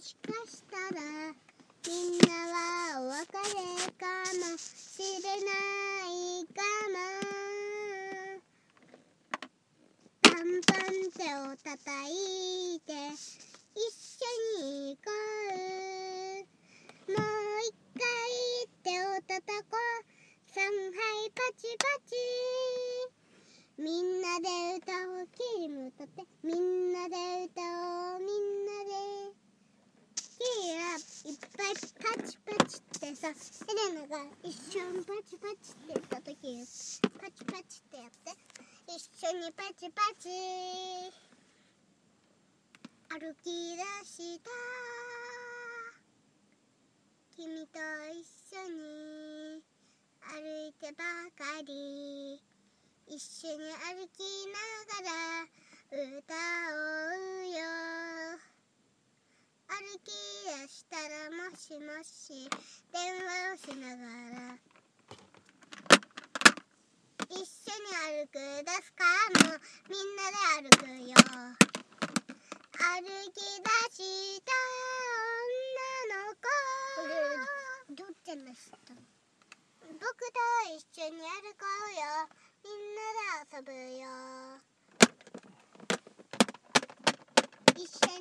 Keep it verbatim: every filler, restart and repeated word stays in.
しかしたらみんなはお別れかもしれないかも。パンパン手を叩いて一緒に行こう。もう一回手を叩こう。さんはいパチパチ。みんなで歌おう。キリム歌って。みんなで歌おう。みんなで。キリがいっぱいパチパチってさ、エレナが一緒にパチパチって言ったとき、パチパチってやって。一緒にパチパチ。歩き出した。君と一緒に歩いてばかり。一緒に歩きながら歌おうよ。歩き出したらもしもし電話をしながら一緒に歩く出すかもみんなで歩くよ。歩き出した女の子。これどっちの人？僕と一緒に歩こうよ。みんなで遊ぶよ。